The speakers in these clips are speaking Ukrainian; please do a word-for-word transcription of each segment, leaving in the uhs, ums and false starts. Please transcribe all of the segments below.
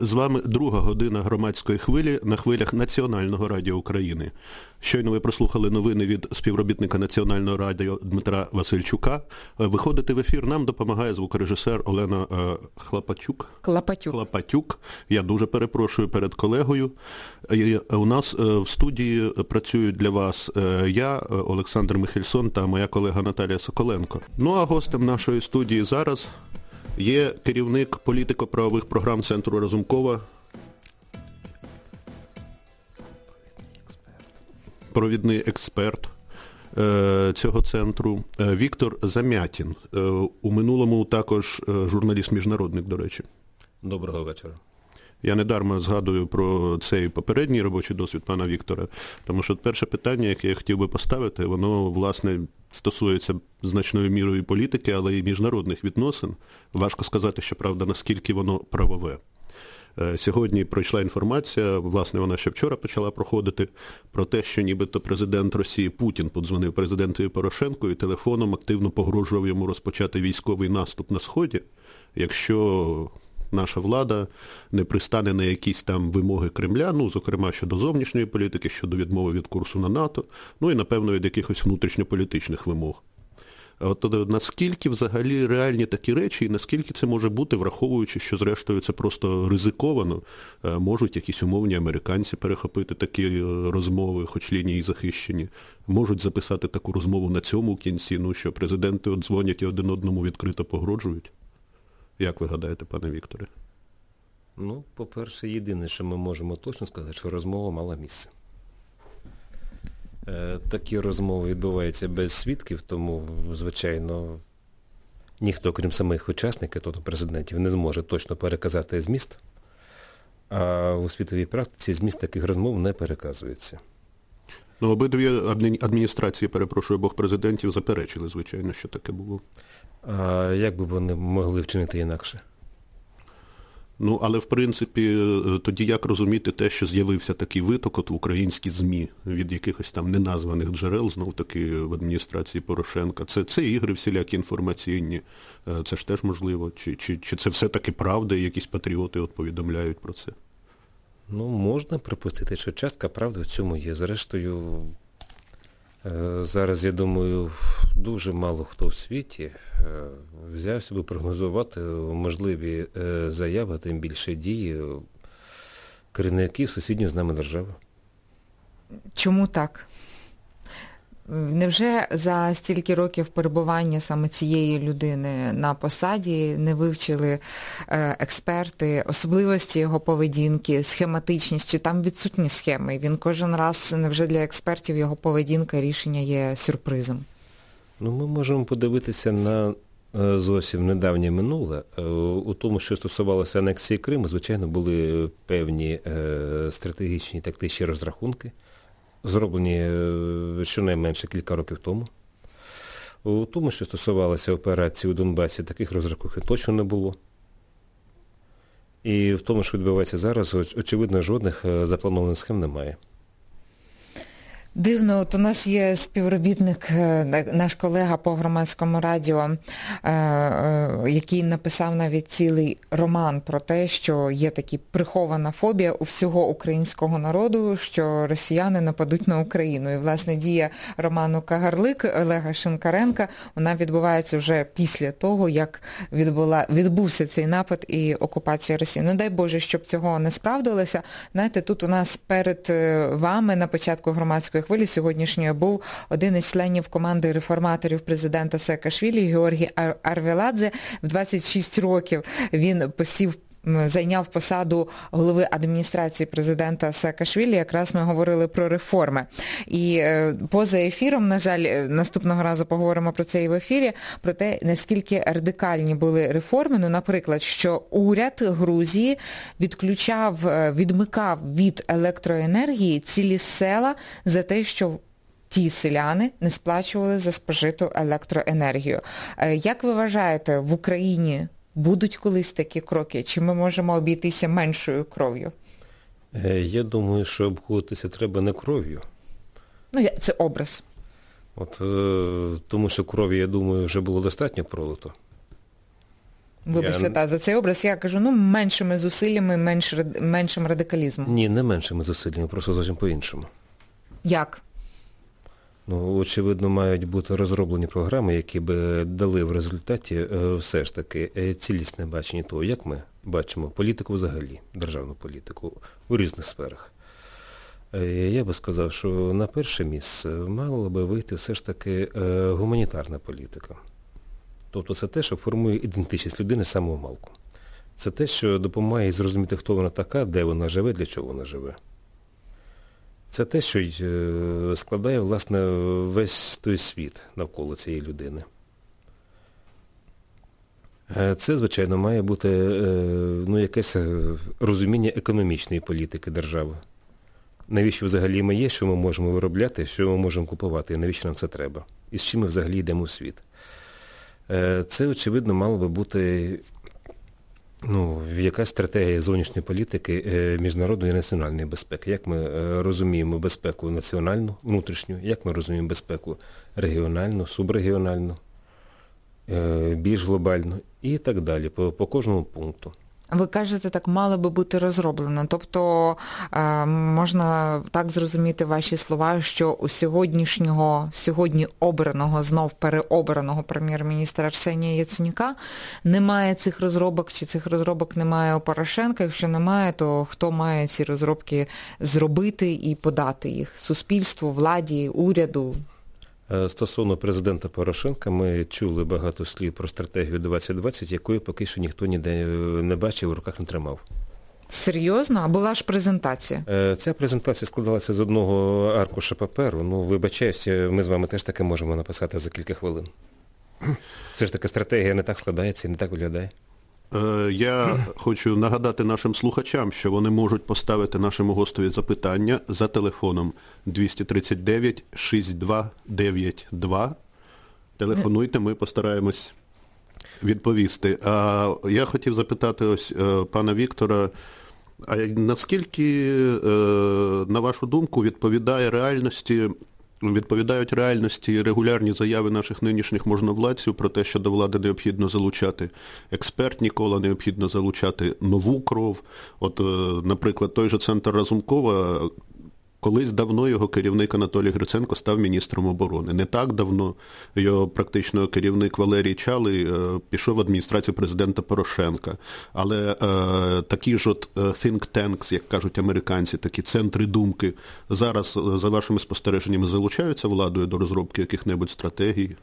З вами друга година громадської хвилі на хвилях Національного радіо України. Щойно ви прослухали новини від співробітника Національного радіо Дмитра Васильчука. Виходити в ефір нам допомагає звукорежисер Олена Хлопатюк. Хлопатюк. Хлопатюк. Я дуже перепрошую перед колегою. У нас в студії працюють для вас я, Олександр Михельсон та моя колега Наталія Соколенко. Ну а гостем нашої студії зараз є керівник політико-правових програм Центру Разумкова, провідний експерт е, цього центру е, Віктор Замятін. Е, у минулому також е, журналіст-міжнародник, до речі. Доброго вечора. Я недарма згадую про цей попередній робочий досвід пана Віктора, тому що перше питання, яке я хотів би поставити, воно, власне, стосується значною мірою політики, але і міжнародних відносин. Важко сказати, щоправда, наскільки воно правове. Сьогодні пройшла інформація, власне, вона ще вчора почала проходити, про те, що нібито президент Росії Путін подзвонив президентові Порошенку і телефоном активно погрожував йому розпочати військовий наступ на Сході, якщо наша влада не пристане на якісь там вимоги Кремля, ну, зокрема, щодо зовнішньої політики, щодо відмови від курсу на НАТО, ну і, напевно, від якихось внутрішньополітичних вимог. От наскільки взагалі реальні такі речі, і наскільки це може бути, враховуючи, що зрештою це просто ризиковано, можуть якісь умовні американці перехопити такі розмови, хоч лінії захищені, можуть записати таку розмову на цьому кінці, ну що президенти от дзвонять і один одному відкрито погрожують. Як ви гадаєте, пане Вікторе? Ну, по-перше, єдине, що ми можемо точно сказати, що розмова мала місце. Е, такі розмови відбуваються без свідків, тому, звичайно, ніхто, крім самих учасників, тобто президентів, не зможе точно переказати зміст, а у світовій практиці зміст таких розмов не переказується. Ну, обидві адміністрації, перепрошую, обох президентів заперечили, звичайно, що таке було. А як би вони могли вчинити інакше? Ну, але, в принципі, тоді як розуміти те, що з'явився такий виток от в українські ЗМІ від якихось там неназваних джерел, знов-таки в адміністрації Порошенка? Це, це ігри всілякі інформаційні, це ж теж можливо? Чи, чи, чи це все-таки правда, і якісь патріоти от повідомляють про це? Ну, можна припустити, що частка правди в цьому є. Зрештою, зараз, я думаю, дуже мало хто в світі взявся би прогнозувати можливі заяви, тим більше дії керівників сусідньої з нами держави. Чому так? Невже за стільки років перебування саме цієї людини на посаді не вивчили експерти особливості його поведінки, схематичність, чи там відсутні схеми? Він кожен раз, невже для експертів його поведінка, рішення є сюрпризом? Ну, ми можемо подивитися на зовсім недавнє минуле. У тому, що стосувалося анексії Криму, звичайно, були певні стратегічні тактичні розрахунки, зроблені щонайменше кілька років тому. У тому, що стосувалося операції у Донбасі, таких розрахунків точно не було. І в тому, що відбувається зараз, очевидно, жодних запланованих схем немає. Дивно, от у нас є співробітник, наш колега по громадському радіо, який написав навіть цілий роман про те, що є така прихована фобія у всього українського народу, що росіяни нападуть на Україну. І, власне, дія роману «Кагарлик» Олега Шинкаренка, вона відбувається вже після того, як відбула, відбувся цей напад і окупація Росії. Ну, дай Боже, щоб цього не справдилося. Знаєте, тут у нас перед вами на початку громадської хвилі сьогоднішньої був один із членів команди реформаторів президента Саакашвілі Георгій Арвеладзе. В двадцять шість років він посів зайняв посаду голови адміністрації президента Саакашвілі, якраз ми говорили про реформи. І е, поза ефіром, на жаль, наступного разу поговоримо про це і в ефірі, про те, наскільки радикальні були реформи. Ну, наприклад, що уряд Грузії відключав, відмикав від електроенергії цілі села за те, що ті селяни не сплачували за спожиту електроенергію. Е, як ви вважаєте, в Україні будуть колись такі кроки? Чи ми можемо обійтися меншою кров'ю? Я думаю, що обходитися треба не кров'ю. Ну, це образ. От, тому що крові, я думаю, вже було достатньо пролито. Вибачте, Я... та, за цей образ я кажу, ну, меншими зусиллями, менш, меншим радикалізмом. Ні, не меншими зусиллями, просто зовсім по-іншому. Як? Ну, очевидно, мають бути розроблені програми, які би дали в результаті е, все ж таки е, цілісне бачення того, як ми бачимо політику взагалі, державну політику у різних сферах. Е, я би сказав, що на перше місце мала би вийти все ж таки е, гуманітарна політика. Тобто це те, що формує ідентичність людини з самого малку. Це те, що допомагає їй зрозуміти, хто вона така, де вона живе, для чого вона живе. Це те, що складає, власне, весь той світ навколо цієї людини. Це, звичайно, має бути ну, якесь розуміння економічної політики держави. Навіщо взагалі ми є, що ми можемо виробляти, що ми можемо купувати, і навіщо нам це треба? І з чим ми взагалі йдемо в світ? Це, очевидно, мало би бути ну, якась стратегія зовнішньої політики міжнародної і національної безпеки. Як ми розуміємо безпеку національну, внутрішню, як ми розуміємо безпеку регіональну, субрегіональну, більш глобальну і так далі, по, по кожному пункту. Ви кажете, так мало би бути розроблено. Тобто можна так зрозуміти ваші слова, що у сьогоднішнього, сьогодні обраного, знов переобраного прем'єр-міністра Арсенія Яценюка немає цих розробок, чи цих розробок немає у Порошенка. Якщо немає, то хто має ці розробки зробити і подати їх? Суспільству, владі, уряду? Стосовно президента Порошенка ми чули багато слів про стратегію двадцять двадцять, якої поки що ніхто ніде не бачив, у руках не тримав. Серйозно? А була ж презентація? Ця презентація складалася з одного аркуша паперу. Ну, вибачаюся, ми з вами теж таке можемо написати за кілька хвилин. Все ж таки стратегія не так складається і не так виглядає. Я хочу нагадати нашим слухачам, що вони можуть поставити нашому гостеві запитання за телефоном двісті тридцять дев'ять шістдесят два дев'яносто два. Телефонуйте, ми постараємось відповісти. А я хотів запитати ось пана Віктора, а наскільки, на вашу думку, відповідає реальності Відповідають реальності регулярні заяви наших нинішніх можновладців про те, що до влади необхідно залучати експертні кола, необхідно залучати нову кров. От, наприклад, той же центр Разумкова, колись давно його керівник Анатолій Гриценко став міністром оборони. Не так давно його практично керівник Валерій Чалий пішов в адміністрацію президента Порошенка. Але е, такі ж от think tanks, як кажуть американці, такі центри думки, зараз, за вашими спостереженнями, залучаються владою до розробки яких-небудь стратегій?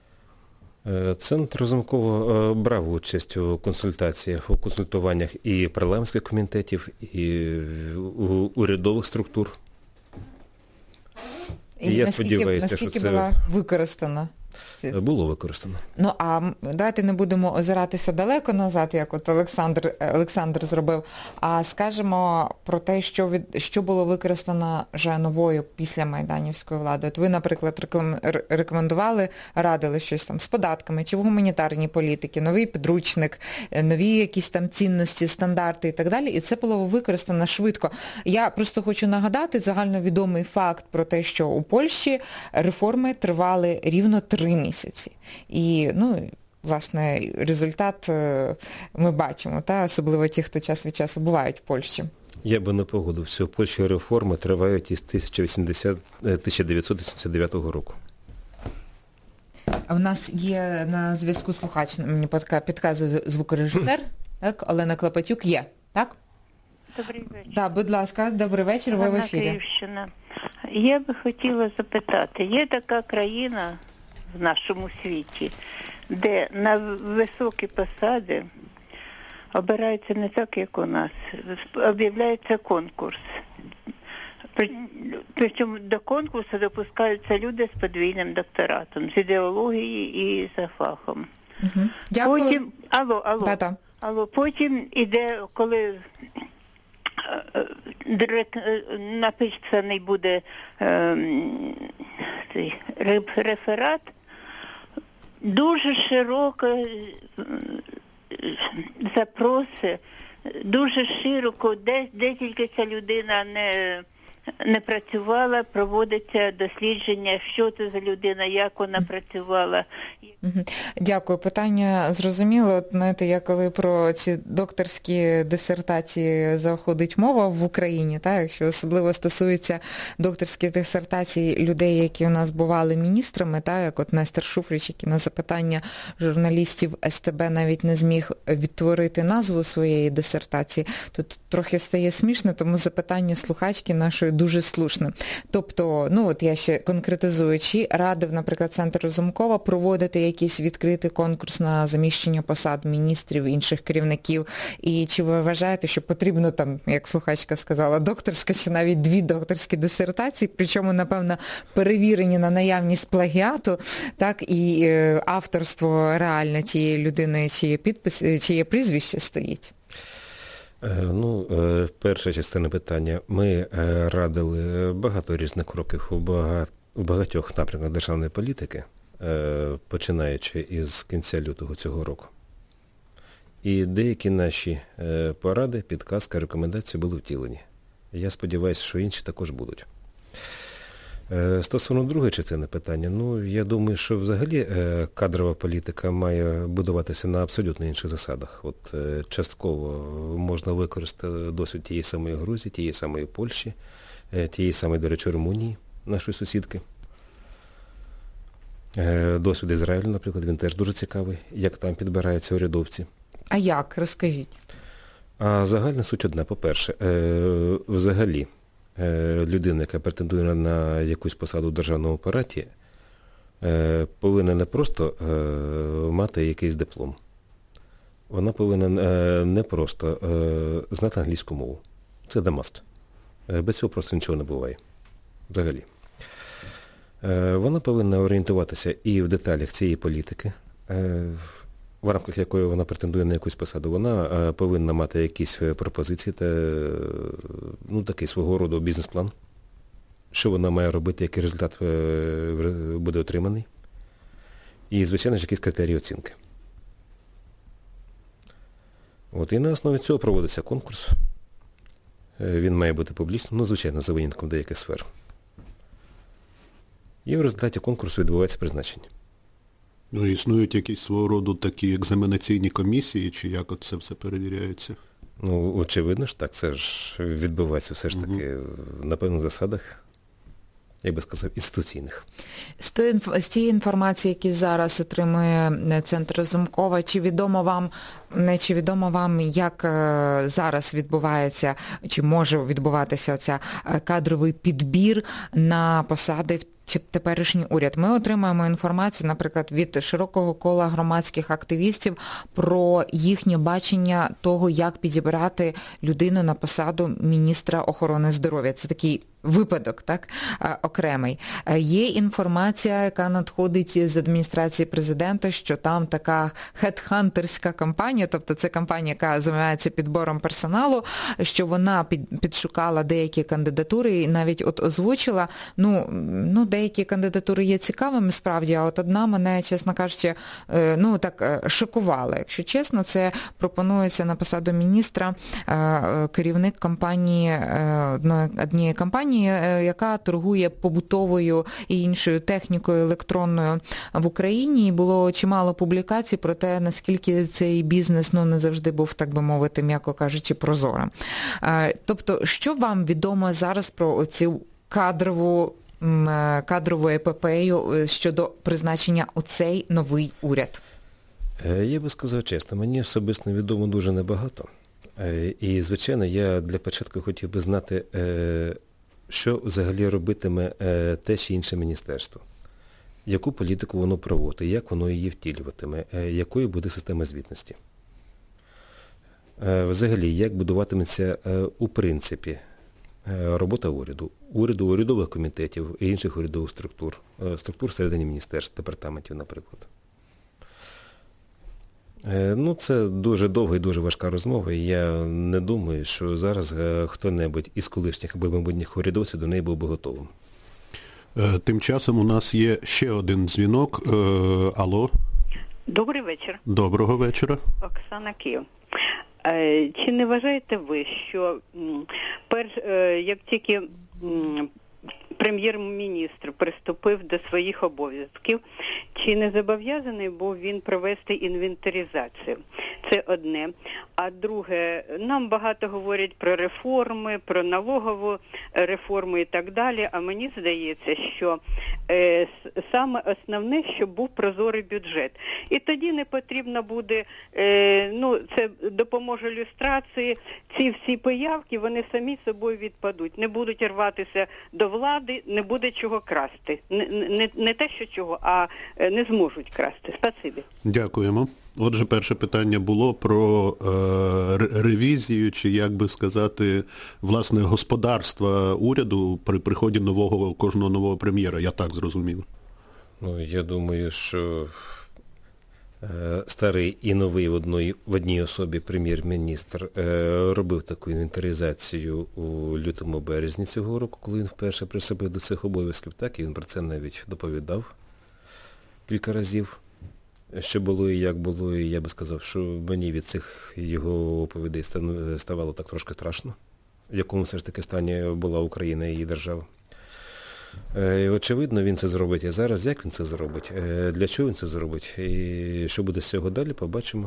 Центр Разумкова брав участь у консультаціях, у консультуваннях і парламентських комітетів, і урядових структур. І, і я наскільки, наскільки що це була використана? Було використано. Ну, а давайте не будемо озиратися далеко назад, як от Олександр, Олександр зробив, а скажемо про те, що, від, що було використано вже новою після майданівської влади. От ви, наприклад, реклам, рекомендували, радили щось там з податками чи в гуманітарній політиці, новий підручник, нові якісь там цінності, стандарти і так далі, і це було використано швидко. Я просто хочу нагадати загальновідомий факт про те, що у Польщі реформи тривали рівно три місяці. І, ну, власне, результат ми бачимо, та? Особливо ті, хто час від часу бувають в Польщі. Я би не погодився. В Польщі реформи тривають із тисяча дев'ятсот вісімдесят дев'ятого року. А в нас є на зв'язку слухач, мені підказує звукорежисер, так? Олена Клопотюк є, так? Добрий вечір. Так, будь ласка, добрий вечір, ви в ефірі. Київщина. Я би хотіла запитати, є така країна в нашому світі, де на високі посади обираються не так, як у нас, об'являється конкурс. Причому до конкурсу допускаються люди з подвійним докторатом, з ідеології і за фахом. Угу. Дякую. Потім, алло, алло, Та-та. алло, потім іде, коли написаний буде е, цей реферат, дуже широко запроси, дуже широко, де, де тільки ця людина не не працювала, проводиться дослідження, що це за людина, як вона працювала. Дякую. Питання зрозуміло. От, знаєте, я коли про ці докторські дисертації заходить мова в Україні, так, якщо особливо стосується докторських дисертацій людей, які у нас бували міністрами, так, як от Нестор Шуфрич, який на запитання журналістів ес те бе навіть не зміг відтворити назву своєї дисертації, тут трохи стає смішно, тому запитання слухачки нашої дуже слушне. Тобто, ну от я ще конкретизую, чи радив, наприклад, Центр Разумкова проводити якийсь відкритий конкурс на заміщення посад міністрів, інших керівників, і чи ви вважаєте, що потрібно там, як слухачка сказала, докторська чи навіть дві докторські дисертації, причому, напевно, перевірені на наявність плагіату, так, і е, авторство реальне тієї людини, чиє підпис, чиє прізвище стоїть? Ну, перша частина питання. Ми радили багато різних кроків у, багат... у багатьох напрямках державної політики, починаючи із кінця лютого цього року. І деякі наші поради, підказки, рекомендації були втілені. Я сподіваюся, що інші також будуть. Стосовно другої частини питання, ну, я думаю, що взагалі кадрова політика має будуватися на абсолютно інших засадах. От частково можна використати досвід тієї самої Грузії, тієї самої Польщі, тієї самої, до речі, Румунії, нашої сусідки. Досвід Ізраїлю, наприклад, він теж дуже цікавий, як там підбираються урядовці. А як? Розкажіть. А загальна суть одна. По-перше, взагалі, людина, яка претендує на якусь посаду в державному апараті, повинна не просто мати якийсь диплом. Вона повинна не просто знати англійську мову. Це must. Без цього просто нічого не буває. Взагалі. Вона повинна орієнтуватися і в деталях цієї політики, в рамках якої вона претендує на якусь посаду. Вона повинна мати якісь пропозиції та, ну, такий свого роду бізнес-план, що вона має робити, який результат буде отриманий. І, звичайно ж, якісь критерії оцінки. От, і на основі цього проводиться конкурс. Він має бути публічним, ну, звичайно, за винятком деяких сфер. І в результаті конкурсу відбувається призначення. Ну, існують якісь свого роду такі екзаменаційні комісії, чи як от це все перевіряється? Ну, очевидно ж так, це ж відбувається все ж таки угу. на певних засадах, як би сказав, інституційних. З, тої, з тієї інформації, які зараз отримує Центр Разумкова, чи відомо вам, не чи відомо вам, як зараз відбувається, чи може відбуватися оця кадровий підбір на посади в теперішній уряд? Ми отримаємо інформацію, наприклад, від широкого кола громадських активістів про їхнє бачення того, як підібрати людину на посаду міністра охорони здоров'я. Це такий випадок, так, окремий. Є інформація, яка надходить з адміністрації президента, що там така хедхантерська кампанія, тобто це кампанія, яка займається підбором персоналу, що вона під, підшукала деякі кандидатури і навіть от озвучила, ну, ну, деякі кандидатури є цікавими справді, а от одна мене, чесно кажучи, ну, так, шокувала. Якщо чесно, це пропонується на посаду міністра керівник компанії, однієї компанії, яка торгує побутовою і іншою технікою електронною в Україні. І було чимало публікацій про те, наскільки цей бізнес, ну, не завжди був, так би мовити, м'яко кажучи, прозорим. Тобто, що вам відомо зараз про цю кадрову, кадрову епопею щодо призначення у цей новий уряд? Я би сказав чесно, мені особисто відомо дуже небагато. І, звичайно, я для початку хотів би знати, що взагалі робитиме те чи інше міністерство, яку політику воно проводить, як воно її втілюватиме, якою буде система звітності. Взагалі, як будуватиметься у принципі робота уряду, уряду, урядових комітетів і інших урядових структур, структур всередині міністерств, департаментів, наприклад. Ну, це дуже довга і дуже важка розмова, і я не думаю, що зараз хто-небудь із колишніх або майбутніх урядовців до неї був би готовим. Тим часом у нас є ще один дзвінок. Алло. Добрий вечір. Доброго вечора. Оксана, Київ. Чи не вважаєте ви, що перш, як тільки прем'єр-міністр приступив до своїх обов'язків, чи не зобов'язаний був він провести інвентаризацію? Це одне. А друге, нам багато говорять про реформи, про налогову реформу і так далі, а мені здається, що е, саме основне, щоб був прозорий бюджет. І тоді не потрібно буде, е, ну, це допоможе люстрації, ці всі появки, вони самі собою відпадуть. Не будуть рватися до влади, не буде чого красти. Не, не, не те, що чого, а не зможуть красти. Спасибі. Дякуємо. Отже, перше питання було про е, ревізію, чи, як би сказати, власне, господарства уряду при приході нового, кожного нового прем'єра. Я так зрозумів. Ну, я думаю, що е, старий і новий в одній, в одній особі прем'єр-міністр е, робив таку інвентаризацію у лютому-березні цього року, коли він вперше приступив до цих обов'язків. Так, і він про це навіть доповідав кілька разів. Що було і як було, і я би сказав, що мені від цих його оповідей ставало так трошки страшно, в якому все ж таки стані була Україна і її держава. І, очевидно, він це зробить і зараз. Як він це зробить? Для чого він це зробить? І що буде з цього далі, побачимо.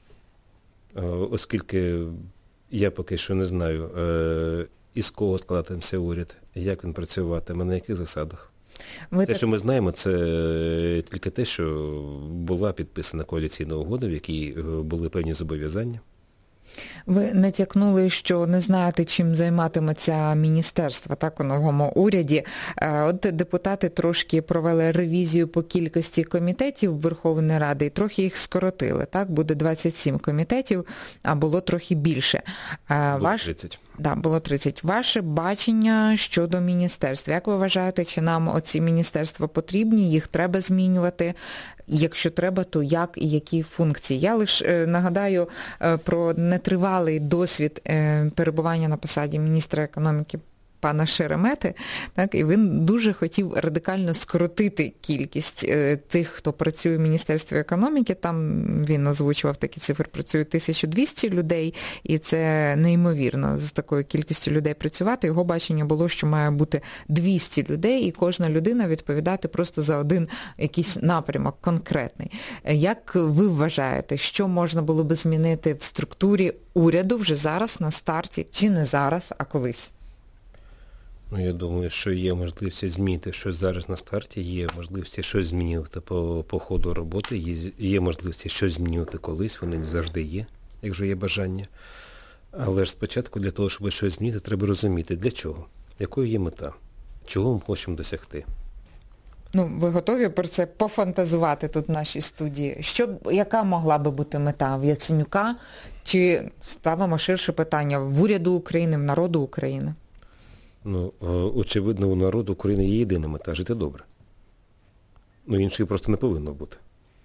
Оскільки я поки що не знаю, із кого складатиметься уряд, як він працюватиме, на яких засадах. Ви те, так... що ми знаємо, це тільки те, що була підписана коаліційна угода, в якій були певні зобов'язання. Ви натякнули, що не знаєте, чим займатиметься міністерство, так, у новому уряді. От депутати трошки провели ревізію по кількості комітетів Верховної Ради і трохи їх скоротили, так? Буде двадцять сім комітетів, а було трохи більше. Було Ваш... тридцять. Да, було тридцять. Ваше бачення щодо міністерств. Як ви вважаєте, чи нам оці міністерства потрібні, їх треба змінювати? Якщо треба, то як і які функції? Я лише нагадаю про нетривалий досвід перебування на посаді міністра економіки пана Шеремети, так, і він дуже хотів радикально скоротити кількість е, тих, хто працює в Міністерстві економіки. Там він озвучував такі цифри, працює тисяча двісті людей, і це неймовірно з такою кількістю людей працювати. Його бачення було, що має бути двісті людей, і кожна людина відповідати просто за один якийсь напрямок конкретний. Як ви вважаєте, що можна було би змінити в структурі уряду вже зараз, на старті, чи не зараз, а колись? Ну, я думаю, що є можливість змінити щось зараз на старті, є можливість щось змінювати по, по ходу роботи, є, є можливість щось змінювати колись, вони завжди є, якщо є бажання. Але ж спочатку для того, щоб щось змінити, треба розуміти, для чого, якою є мета, чого ми хочемо досягти. Ну, ви готові про це пофантазувати тут в нашій студії? Що, яка могла би бути мета в Яценюка? Чи ставимо ширше питання в уряду України, в народу України? Ну, очевидно, у народу України є єдина мета – жити добре. Ну, іншої просто не повинно бути.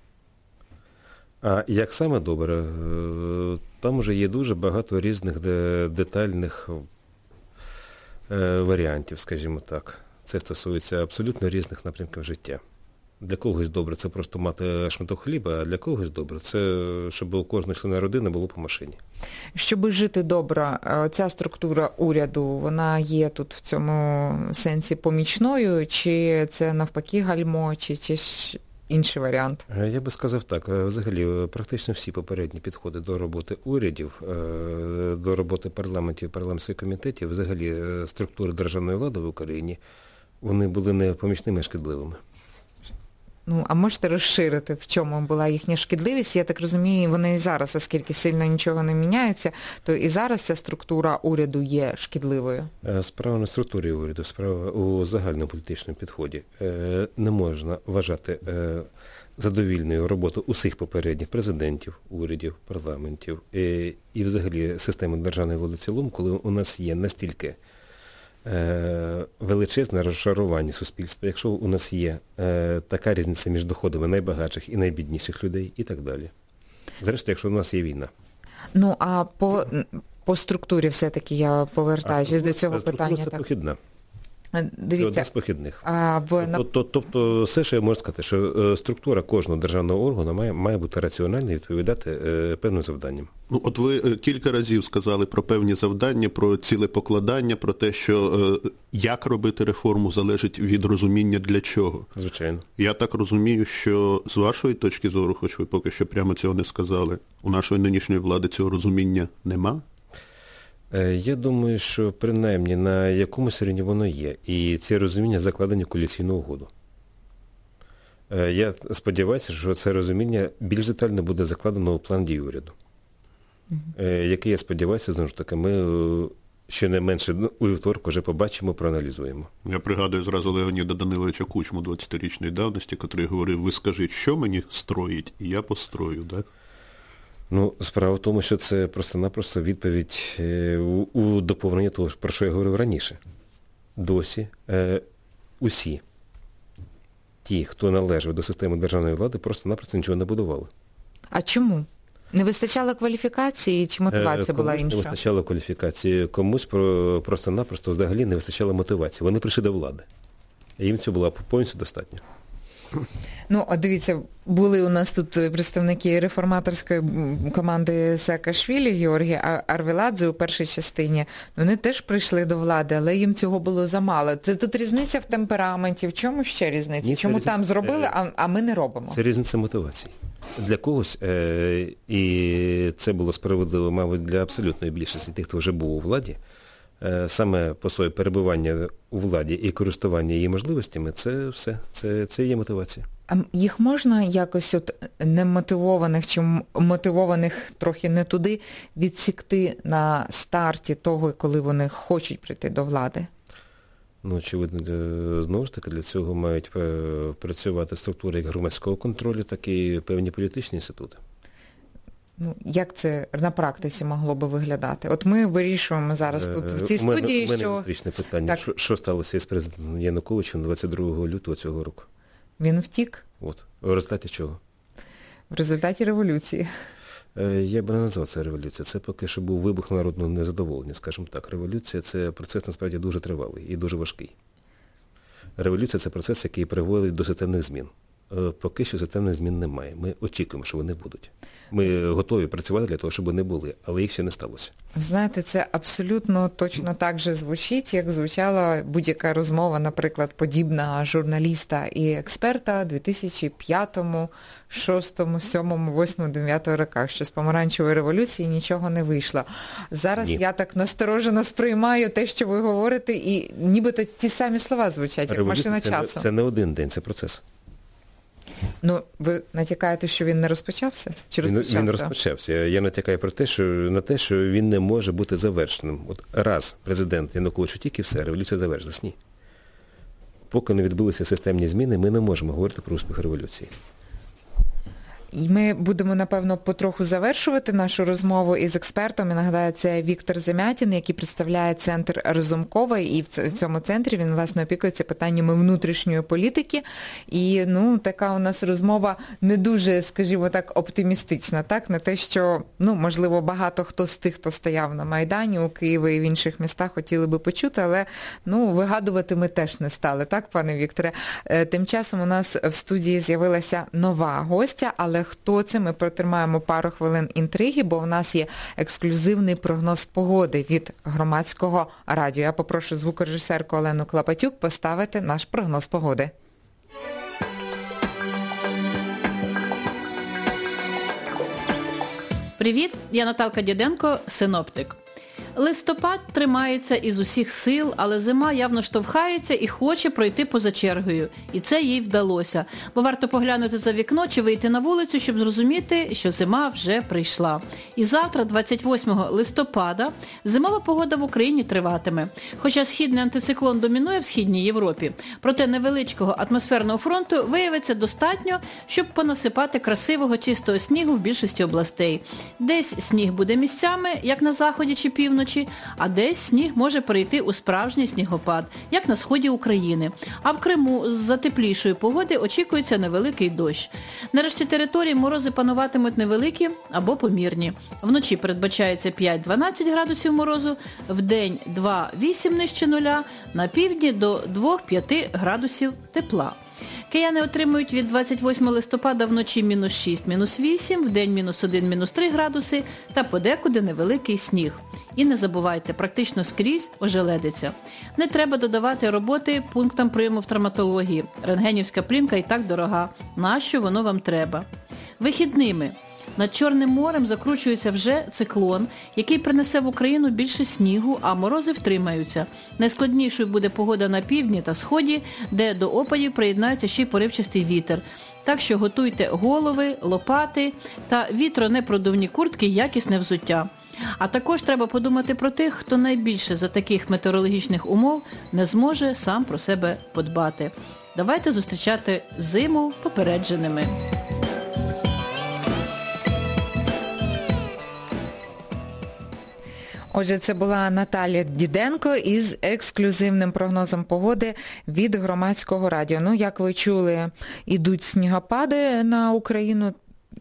А як саме добре, там вже є дуже багато різних детальних варіантів, скажімо так. Це стосується абсолютно різних напрямків життя. Для когось добре це просто мати шматок хліба, а для когось добре це, щоб у кожного члена родини було по машині. Щоб жити добре, ця структура уряду, вона є тут в цьому сенсі помічною, чи це навпаки гальмо, чи, чи інший варіант? Я би сказав так. Взагалі, практично всі попередні підходи до роботи урядів, до роботи парламентів і парламентських комітетів, взагалі структури державної влади в Україні, вони були не помічними, а шкідливими. Ну, а можете розширити, в чому була їхня шкідливість? Я так розумію, вони і зараз, оскільки сильно нічого не міняється, то і зараз ця структура уряду є шкідливою? Справа на структурі уряду, справа у загальному політичному підході. Не можна вважати задовільною роботу усіх попередніх президентів, урядів, парламентів і, і взагалі системи державної влади в цілому, коли у нас є настільки величезне розшарування суспільства, якщо у нас є е, така різниця між доходами найбагатших і найбідніших людей і так далі. Зрештою, якщо у нас є війна. Ну, а по, по структурі все-таки я повертаюся до цього структура питання. Це так. похідна. Дивіться, це одне з похідних. А, в... Тобто, тобто, все, що я можу сказати, що структура кожного державного органу має, має бути раціональна і відповідати е, певним завданням. Ну, от ви кілька разів сказали про певні завдання, про цілепокладання, про те, що е, як робити реформу залежить від розуміння для чого. Звичайно. Я так розумію, що з вашої точки зору, хоч ви поки що прямо цього не сказали, у нашої нинішньої влади цього розуміння нема? Я думаю, що принаймні на якомусь рівні воно є. І ці розуміння закладені в коаліційну угоду. Я сподіваюся, що це розуміння більш детально буде закладено у план дій уряду. Mm-hmm. Який, я сподіваюся, знову ж таки, ми щонайменше у вівторок вже побачимо, проаналізуємо. Я пригадую зразу Леоніда Даниловича Кучму двадцятирічної давності, який говорив: ви скажіть, що мені строїть, і я построю, так? Ну, справа в тому, що це просто-напросто відповідь е, у, у доповнення того, про що я говорив раніше. Досі е, усі ті, хто належав до системи державної влади, просто-напросто нічого не будували. А чому? Не вистачало кваліфікації чи мотивація е, була інша? Комусь не вистачало кваліфікації, комусь про, просто-напросто взагалі не вистачало мотивації. Вони прийшли до влади. І їм цього було повністю достатньо. Ну, а дивіться, були у нас тут представники реформаторської команди Саакашвілі, Георгій Арвеладзе у першій частині. Вони теж прийшли до влади, але їм цього було замало. Це тут різниця в темпераменті. В чому ще різниця? Ні, чому різниця... там зробили, а, а ми не робимо? Це різниця мотивації. Для когось, е- і це було справедливо, мабуть, для абсолютної більшості тих, хто вже був у владі, е- саме по своє перебування у владі і користування її можливостями, це все, це, це є мотивація. А їх можна якось от немотивованих чи мотивованих трохи не туди відсікти на старті того, коли вони хочуть прийти до влади? Ну, очевидно, знову ж таки, для цього мають працювати структури як громадського контролю, так і певні політичні інститути. Ну, як це на практиці могло би виглядати? От ми вирішуємо зараз тут в цій студії, що... У мене внутрішнє питання. Що, що сталося із президентом Януковичем двадцять другого лютого цього року? Він втік. От. В результаті чого? В результаті революції. Я б не назвав це революцією. Це поки що був вибух народного незадоволення, скажімо так. Революція – це процес, насправді, дуже тривалий і дуже важкий. Революція – це процес, який приводить до системних змін. Поки що системних змін немає. Ми очікуємо, що вони будуть. Ми готові працювати для того, щоб вони були, але їх ще не сталося. Знаєте, це абсолютно точно так же звучить, як звучала будь-яка розмова, наприклад, подібна журналіста і експерта у дві тисячі п'ятому, шостому, сьомому, восьмому, дев'ятому роках, що з помаранчевої революції нічого не вийшло. Зараз Ні. я так насторожено сприймаю те, що ви говорите, і нібито ті самі слова звучать, як машина це, часу. Це не один день, це процес. Ну, ви натякаєте, що він не розпочався? Чи розпочався? Він, він розпочався. Я натякаю про те, що на те, що він не може бути завершеним. От раз президент Янукович утік і все, революція завершилась. Ні. Поки не відбулися системні зміни, ми не можемо говорити про успіх революції. І ми будемо, напевно, потроху завершувати нашу розмову із експертом. І нагадаю, це Віктор Замятін, який представляє центр Разумкова. І в цьому центрі він, власне, опікується питаннями внутрішньої політики. І, ну, така у нас розмова не дуже, скажімо так, оптимістична, так? На те, що, ну, можливо, багато хто з тих, хто стояв на Майдані у Києві і в інших містах, хотіли би почути, але, ну, вигадувати ми теж не стали, так, пане Вікторе? Тим часом у нас в студії з'явилася нова гостя, але хто це? Ми протримаємо пару хвилин інтриги, бо у нас є ексклюзивний прогноз погоди від Громадського радіо. Я попрошу звукорежисерку Олену Клопотюк поставити наш прогноз погоди. Привіт, я Наталка Діденко, синоптик. Листопад тримається із усіх сил, але зима явно штовхається і хоче пройти поза чергою. І це їй вдалося. Бо варто поглянути за вікно чи вийти на вулицю, щоб зрозуміти, що зима вже прийшла. І завтра, двадцять восьмого листопада, зимова погода в Україні триватиме. Хоча східний антициклон домінує в Східній Європі. Проте невеличкого атмосферного фронту виявиться достатньо, щоб понасипати красивого чистого снігу в більшості областей. Десь сніг буде місцями, як на заході чи півночі, півночі, а десь сніг може перейти у справжній снігопад, як на сході України. А в Криму з-за теплішої погоди очікується невеликий дощ. На решті території морози пануватимуть невеликі або помірні. Вночі передбачається п'ять-дванадцять градусів морозу, вдень два-вісім нижче нуля, на півдні до два-п'ять градусів тепла. Кияни отримують від двадцять восьмого листопада вночі мінус шість, мінус вісім, вдень мінус один, мінус три градуси та подекуди невеликий сніг. І не забувайте, практично скрізь ожеледиться. Не треба додавати роботи пунктам прийому в травматології. Рентгенівська плівка і так дорога. Нащо воно вам треба? Вихідними. Над Чорним морем закручується вже циклон, який принесе в Україну більше снігу, а морози втримаються. Найскладнішою буде погода на півдні та сході, де до опадів приєднається ще й поривчастий вітер. Так що готуйте голови, лопати та вітронепродувні куртки, якісне взуття. А також треба подумати про тих, хто найбільше за таких метеорологічних умов не зможе сам про себе подбати. Давайте зустрічати зиму попередженими. Отже, це була Наталія Діденко із ексклюзивним прогнозом погоди від Громадського радіо. Ну, як ви чули, ідуть снігопади на Україну,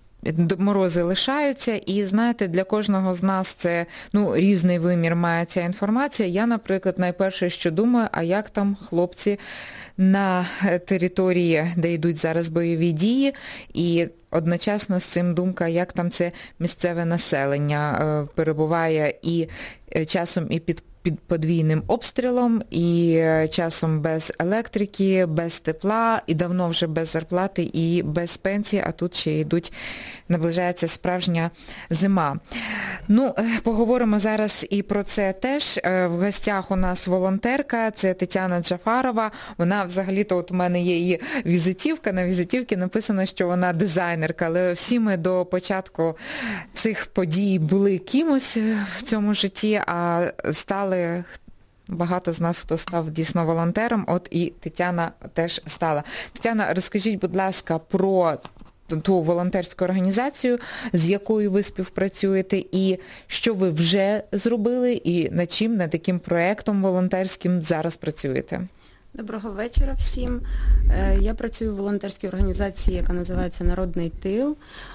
морози лишаються, і, знаєте, для кожного з нас це, ну, різний вимір має ця інформація. Я, наприклад, найперше, що думаю, а як там хлопці на території, де йдуть зараз бойові дії, і одночасно з цим думка, як там це місцеве населення перебуває і часом і під під подвійним обстрілом, і часом без електрики, без тепла, і давно вже без зарплати, і без пенсії, а тут ще йдуть, наближається справжня зима. Ну, поговоримо зараз і про це теж. В гостях у нас волонтерка, це Тетяна Джафарова. Вона взагалі-то, от у мене є її візитівка, на візитівці написано, що вона дизайнерка, але всі ми до початку цих подій були кимось в цьому житті, а стали багато з нас, хто став дійсно волонтером, от і Тетяна теж стала. Тетяна, розкажіть, будь ласка, про ту волонтерську організацію, з якою ви співпрацюєте, і що ви вже зробили, і над чим, над яким проєктом волонтерським зараз працюєте? Доброго вечора всім. Я працюю в волонтерській організації, яка називається «Народний тил».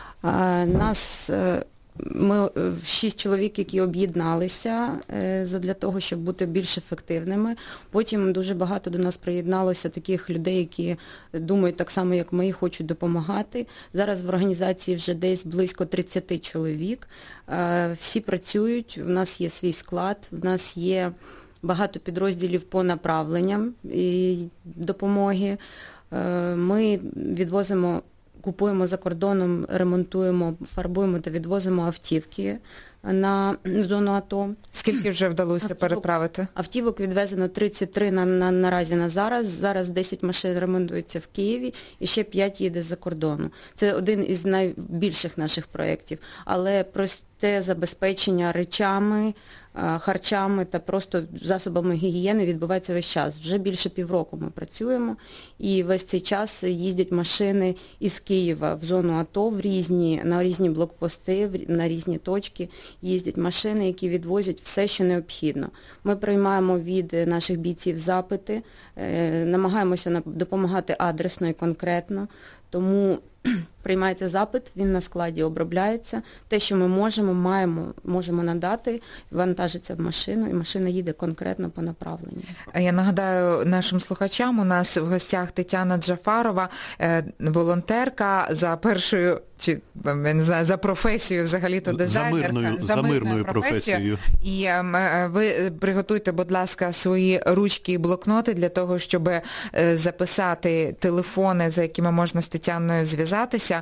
Нас... Ми шість чоловік, які об'єдналися для того, щоб бути більш ефективними. Потім дуже багато до нас приєдналося таких людей, які думають так само, як ми, і хочуть допомагати. Зараз в організації вже десь близько тридцять чоловік. Всі працюють, в нас є свій склад, в нас є багато підрозділів по направленням і допомоги. Ми відвозимо, купуємо за кордоном, ремонтуємо, фарбуємо та відвозимо автівки на зону АТО. Скільки вже вдалося автівок, переправити? Автівок відвезено тридцять три на, на, наразі на зараз. Зараз десять машин ремонтуються в Києві і ще п'ять їде за кордону. Це один із найбільших наших проєктів. Але просте забезпечення речами, харчами та просто засобами гігієни відбувається весь час. Вже більше півроку ми працюємо, і весь цей час їздять машини із Києва в зону АТО, в різні, на різні блокпости, на різні точки. Їздять машини, які відвозять все, що необхідно. Ми приймаємо від наших бійців запити, намагаємося допомагати адресно і конкретно, тому приймається запит, він на складі обробляється. Те, що ми можемо, маємо, можемо надати, вантажиться в машину, і машина їде конкретно по направленню. Я нагадаю нашим слухачам, у нас в гостях Тетяна Джафарова, волонтерка за першою, чи я не знаю, за професією взагалі-то дизайнерка. За мирною, за мирною професією. І ви приготуйте, будь ласка, свої ручки і блокноти для того, щоб записати телефони, за якими можна з Тетяною зв'язатися.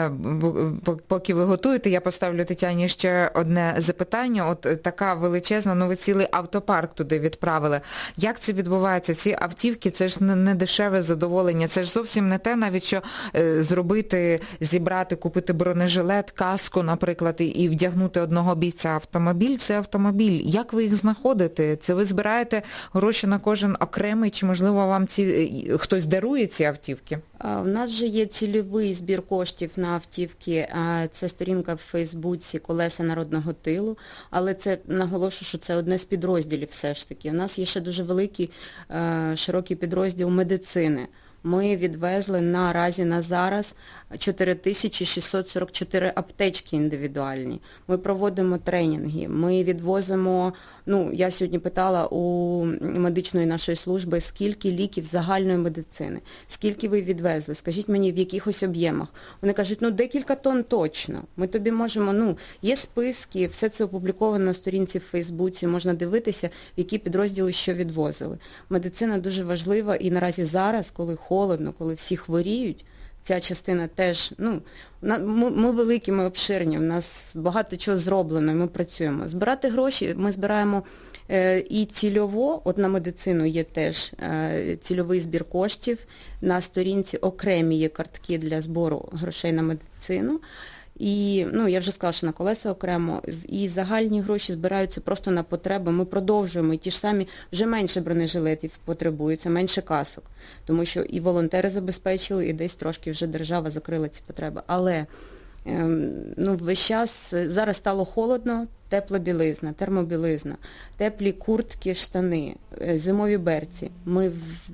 Поки ви готуєте, я поставлю Тетяні ще одне запитання. От така величезна, ну ви цілий автопарк туди відправили. Як це відбувається? Ці автівки, це ж не дешеве задоволення. Це ж зовсім не те, навіть що зробити, зібрати, купити купити бронежилет, каску, наприклад, і вдягнути одного бійця. Автомобіль – це автомобіль. Як ви їх знаходите? Це ви збираєте гроші на кожен окремий, чи, можливо, вам ці хтось дарує ці автівки? У нас вже є цільовий збір коштів на автівки, це сторінка в Фейсбуці «Колеса народного тилу», але це, наголошую, що це одне з підрозділів все ж таки. У нас є ще дуже великий, широкий підрозділ медицини. Ми відвезли наразі на зараз чотири тисячі шістсот сорок чотири аптечки індивідуальні. Ми проводимо тренінги, ми відвозимо, ну, я сьогодні питала у медичної нашої служби, скільки ліків загальної медицини, скільки ви відвезли, скажіть мені, в якихось об'ємах. Вони кажуть, ну, декілька тонн точно. Ми тобі можемо, ну, є списки, все це опубліковано на сторінці в Фейсбуці, можна дивитися, в які підрозділи що відвозили. Медицина дуже важлива і наразі зараз, коли холодно, коли всі хворіють, ця частина теж, ну, ми, ми великі, ми обширні, в нас багато чого зроблено, і ми працюємо. Збирати гроші ми збираємо е, і цільово, от на медицину є теж е, цільовий збір коштів, на сторінці окремі є картки для збору грошей на медицину. І, ну, я вже сказала, що на колеса окремо, і загальні гроші збираються просто на потреби. Ми продовжуємо, і ті ж самі, вже менше бронежилетів потребується, менше касок, тому що і волонтери забезпечили, і десь трошки вже держава закрила ці потреби. Але, ем, ну, весь час, зараз стало холодно, тепла білизна, термобілизна, теплі куртки, штани, зимові берці. Ми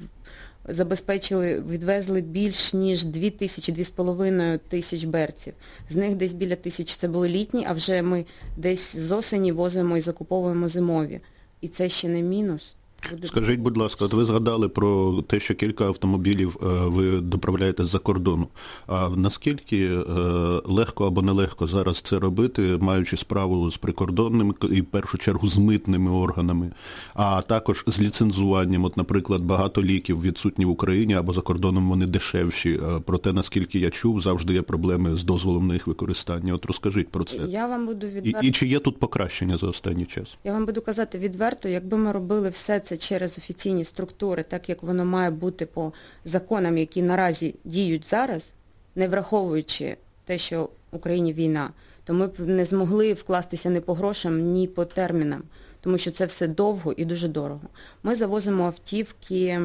забезпечили, відвезли більш ніж дві тисячі, дві з половиною тисяч берців. З них десь біля тисячі це були літні, а вже ми десь з осені возимо і закуповуємо зимові. І це ще не мінус. Буде... Скажіть, будь ласка, от ви згадали про те, що кілька автомобілів ви доправляєте з-за кордону. А наскільки легко або нелегко зараз це робити, маючи справу з прикордонними і, в першу чергу, з митними органами, а також з ліцензуванням? От, наприклад, багато ліків відсутні в Україні, або за кордоном вони дешевші. Проте, наскільки я чув, завжди є проблеми з дозволом на їх використання. От розкажіть про це. Я вам буду відверто... І, і чи є тут покращення за останній час? Я вам буду казати відверто, якби ми робили все це через офіційні структури, так як воно має бути по законам, які наразі діють зараз, не враховуючи те, що в Україні війна, то ми б не змогли вкластися ні по грошам, ні по термінам, тому що це все довго і дуже дорого. Ми завозимо автівки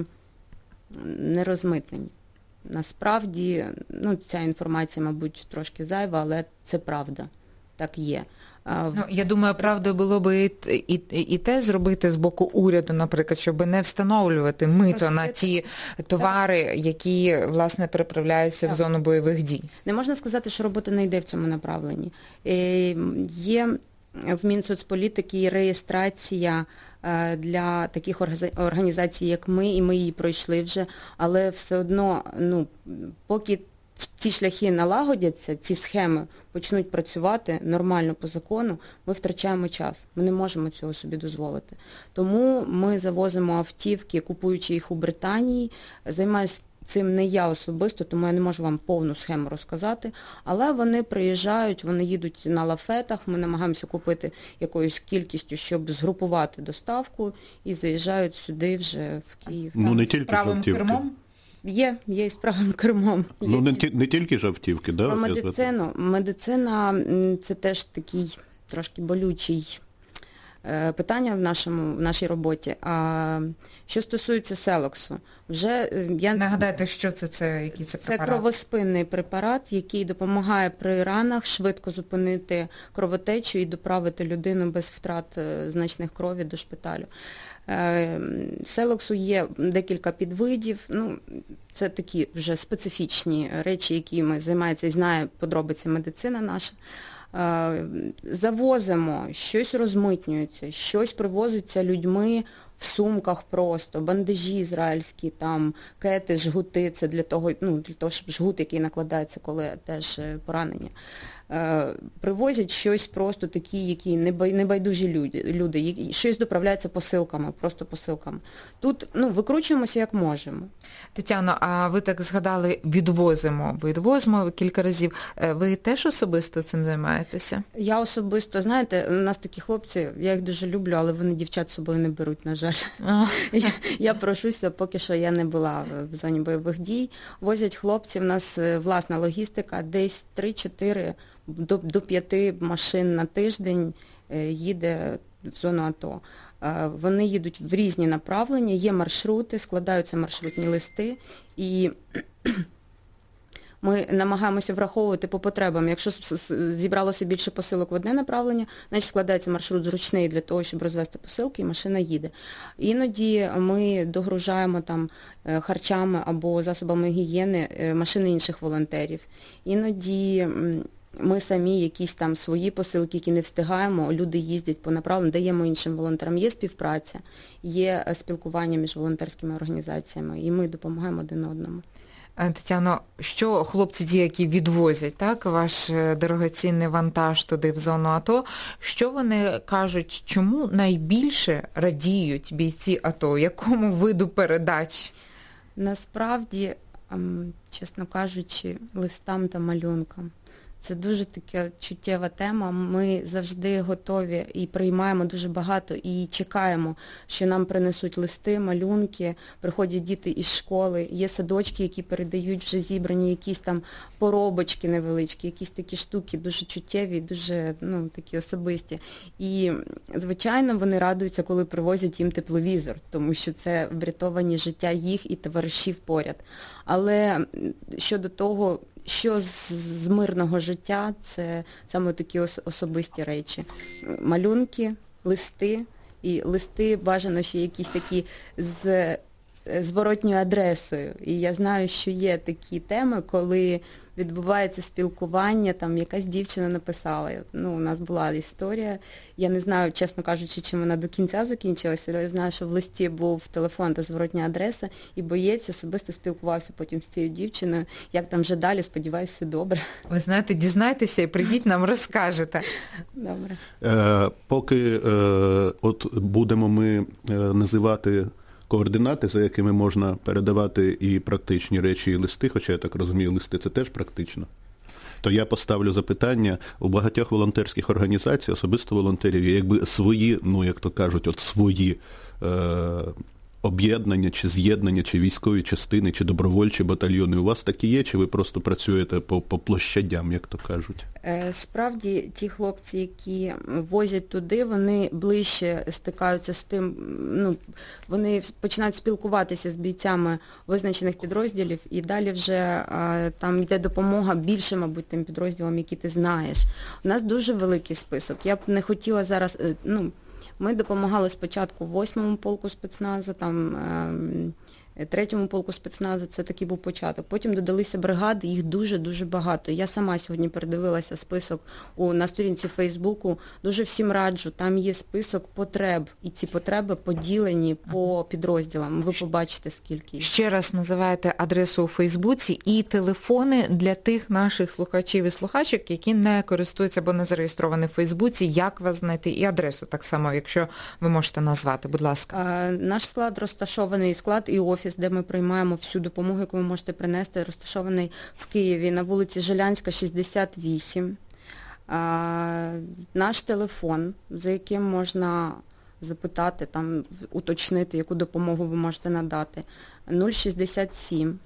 нерозмитнені. Насправді, ну, ця інформація, мабуть, трошки зайва, але це правда, так є. Ну, я думаю, правдою було б і, і, і те зробити з боку уряду, наприклад, щоб не встановлювати мито на ті товари, так, які, власне, переправляються так в зону бойових дій. Не можна сказати, що робота не йде в цьому направленні. Є в Мінсоцполітики реєстрація для таких організацій, як ми, і ми її пройшли вже, але все одно, ну, поки ці шляхи налагодяться, ці схеми почнуть працювати нормально по закону, ми втрачаємо час. Ми не можемо цього собі дозволити. Тому ми завозимо автівки, купуючи їх у Британії. Займаюся цим не я особисто, тому я не можу вам повну схему розказати, але вони приїжджають, вони їдуть на лафетах, ми намагаємося купити якоюсь кількістю, щоб згрупувати доставку, і заїжджають сюди вже в Київ. Ну, не тільки ж автівки. Є, є і з правим кермом. Ну, не, ті, не тільки ж автівки, да? Про медицину. Медицина – це теж такий трошки болючий питання в нашому, в нашій роботі. А що стосується селоксу, вже я... Нагадайте, що це, це, який це препарат? Це кровоспинний препарат, який допомагає при ранах швидко зупинити кровотечу і доправити людину без втрат значних крові до шпиталю. Селоксу є декілька підвидів, ну, це такі вже специфічні речі, якими займається і знає подробиці медицина наша. Завозимо, щось розмитнюється, щось привозиться людьми в сумках просто, бандажі ізраїльські, там, кети, жгути, це для того, ну, для того, щоб жгут, який накладається, коли теж поранення. привозять щось просто такі, які небайдужі люди, люди, щось доправляється посилками, просто посилками. Тут, ну, викручуємося як можемо. Тетяно, а ви так згадали, відвозимо, відвозимо кілька разів. Ви теж особисто цим займаєтеся? Я особисто, знаєте, у нас такі хлопці, я їх дуже люблю, але вони дівчат з собою не беруть, на жаль. я, я прошуся, поки що я не була в зоні бойових дій. Возять хлопці, в нас власна логістика, десь три-чотири до, до п'яти машин на тиждень їде в зону АТО. Вони їдуть в різні направлення, є маршрути, складаються маршрутні листи, і ми намагаємося враховувати по потребам. Якщо зібралося більше посилок в одне направлення, значить складається маршрут зручний для того, щоб розвезти посилки, і машина їде. Іноді ми догружаємо там харчами або засобами гігієни машини інших волонтерів. Іноді ми самі якісь там свої посилки, які не встигаємо, люди їздять по направленню, даємо іншим волонтерам. Є співпраця, є спілкування між волонтерськими організаціями, і ми допомагаємо один одному. Тетяно, що хлопці ті, які відвозять, так, ваш дорогоцінний вантаж туди в зону АТО, що вони кажуть, чому найбільше радіють бійці АТО, якому виду передач? Насправді, чесно кажучи, листам та малюнкам. Це дуже така чуттєва тема. Ми завжди готові і приймаємо дуже багато, і чекаємо, що нам принесуть листи, малюнки, приходять діти із школи, є садочки, які передають вже зібрані якісь там поробочки невеличкі, якісь такі штуки дуже чуттєві, дуже, ну, такі особисті. І, звичайно, вони радуються, коли привозять їм тепловізор, тому що це врятовані життя їх і товаришів поряд. Але щодо того, що з, з мирного життя, це саме такі ос, особисті речі. Малюнки, листи, і листи бажано ще якісь такі з зворотньою адресою. І я знаю, що є такі теми, коли відбувається спілкування, там якась дівчина написала. Ну, у нас була історія, я не знаю, чесно кажучи, чим вона до кінця закінчилася, але я знаю, що в листі був телефон та зворотня адреса, і боєць особисто спілкувався потім з цією дівчиною. Як там вже далі, сподіваюся, все добре. Ви знаєте, дізнайтеся і прийдіть, нам розкажете. Добре. Е, поки е, от будемо ми е, називати координати, за якими можна передавати і практичні речі, і листи, хоча я так розумію, листи це теж практично, то я поставлю запитання, у багатьох волонтерських організацій, особисто волонтерів, є якби свої, ну як то кажуть, от свої е, об'єднання, чи з'єднання, чи військові частини, чи добровольчі батальйони. У вас такі є, чи ви просто працюєте по, по площадям, як то кажуть? Справді, ті хлопці, які возять туди, вони ближче стикаються з тим, ну, вони починають спілкуватися з бійцями визначених підрозділів, і далі вже там йде допомога більше, мабуть, тим підрозділам, які ти знаєш. У нас дуже великий список. Я б не хотіла зараз, ну, ми допомагали спочатку восьмому полку спецназу, там третьому полку спецназу, це такий був початок. Потім додалися бригади, їх дуже-дуже багато. Я сама сьогодні передивилася список у, на сторінці Фейсбуку, дуже всім раджу, там є список потреб, і ці потреби поділені по підрозділам. Ви побачите, скільки їх. Ще раз називаєте адресу у Фейсбуці і телефони для тих наших слухачів і слухачок, які не користуються або не зареєстровані в Фейсбуці, як вас знайти, і адресу так само, якщо ви можете назвати, будь ласка. А, наш склад розташований, склад і офіс, де ми приймаємо всю допомогу, яку ви можете принести, розташований в Києві на вулиці Жилянська, шістдесят вісім. А, наш телефон, за яким можна запитати, там, уточнити, яку допомогу ви можете надати, нуль шістдесят сім